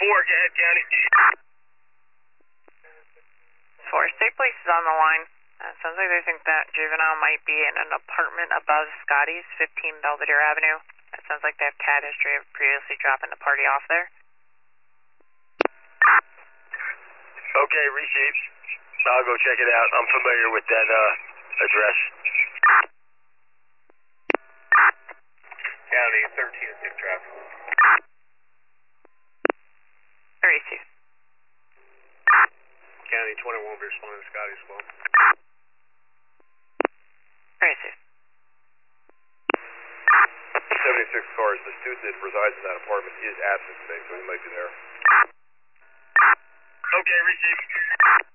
Go ahead, County. 4, State Police is on the line. Sounds like they think that juvenile might be in an apartment above Scotty's, 15 Belvedere Avenue. It sounds like they have CAD history of previously dropping the party off there. Okay, received. I'll go check it out. I'm familiar with that address. County 13 6 traffic. Received. County 21 will be responding to Scotty's as well. Received. 76 cars. The student that resides in that apartment is absent today, so he might be there. Okay, received.